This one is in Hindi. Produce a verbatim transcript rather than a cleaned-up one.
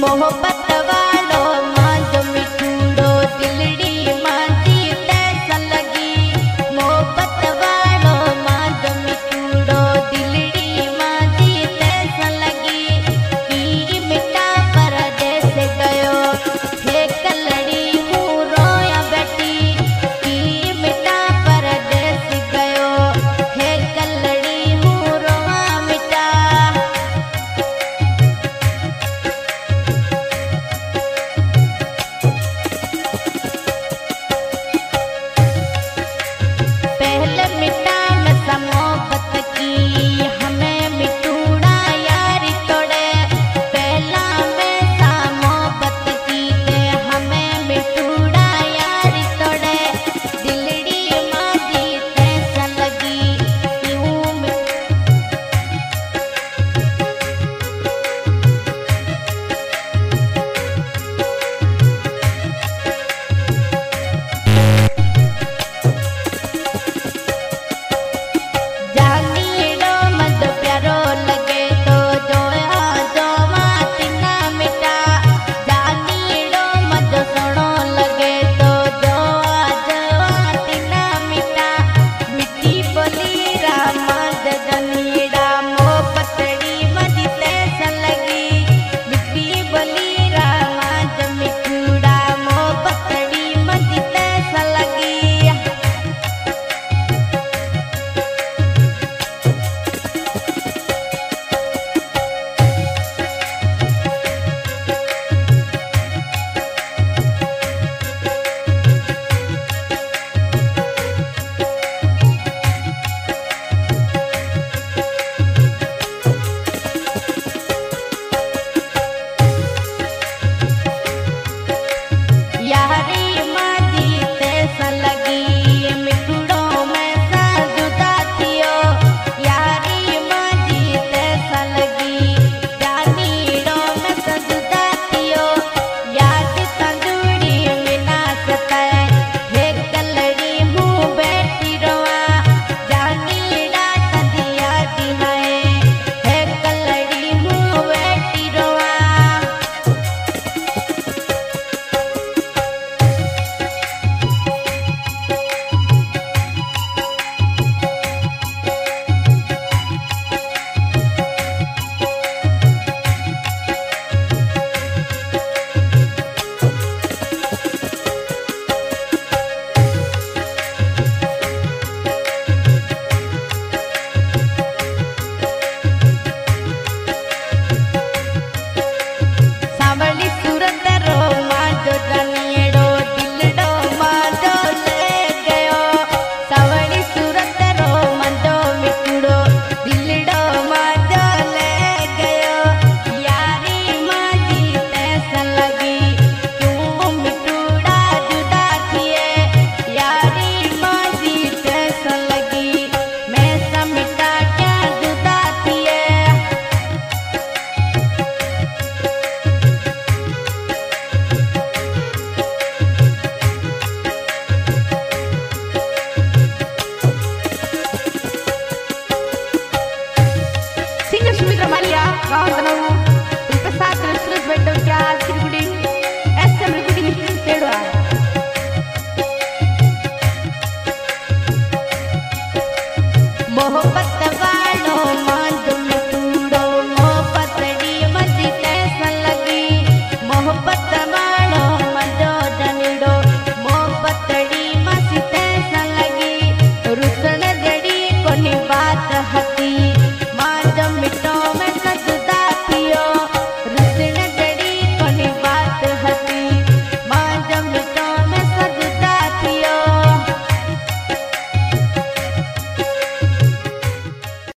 मोहब्बत वालो मां जो मिठूड़ो दिलड़ी मां जी तैसा लगी। मोहब्बत वालो मां जो मिठूड़ो दिलड़ी मां जी तैसा लगी। की मिटा परदेस गयो हे कलड़ी हूँ रोया बैठी। की मिटा परदेस गयो हे कलड़ी हूँ रोआ मिटा। पहले मिटा मैं सा मोहब्बत की हमें मिटूड़ा यारी तोड़े। पहला मैं सा मोहब्बत की ते हमें मिटूड़ा यारी तोड़े। दिलड़ी मां जी तैसा लगी यूं में जानीड़ो मद प्यारो लगे तो जोया जोवा तिना मिटा। जानीड़ो मद सोनो लगे तो जोआ जोआ तिना मिटा। मिट्टी बोली रामा जनीड़ा मोहब्बतड़ी मदी तैसा लगी। मिट्टी बोली रामा ज मिठूड़ा मोहब्बतड़ी मदी तैसा लगी। यारी मां जी तैसा लगी मिठूड़ो मैं सा जुदा थियो। यारी मां जी तैसा लगी जानीड़ो मैं सा जुदा थियो। याद तंदूरी मिना सताए हे कलड़ी हूँ बैठी रोआ। जानीड़ा तंदिया दिहाए हे कलड़ी हूँ बैठी रोआ। सावली सूरत रो मां जो जानीड़ो दिलड़ो मां जो ले गयो। सावली सूरत रो मां जो मिठूड़ो दिलड़ो मां जो ले गयो। यारी मां जी तैसा लगी क्यों मिठूड़ा जुदा थिए। यारी मां जी तैसा लगी मैं सा मिटा क्या जुदा थिए। Singer Sumitra Maria, kawan tenamu, Pesat terus terus betul kia, sirgudi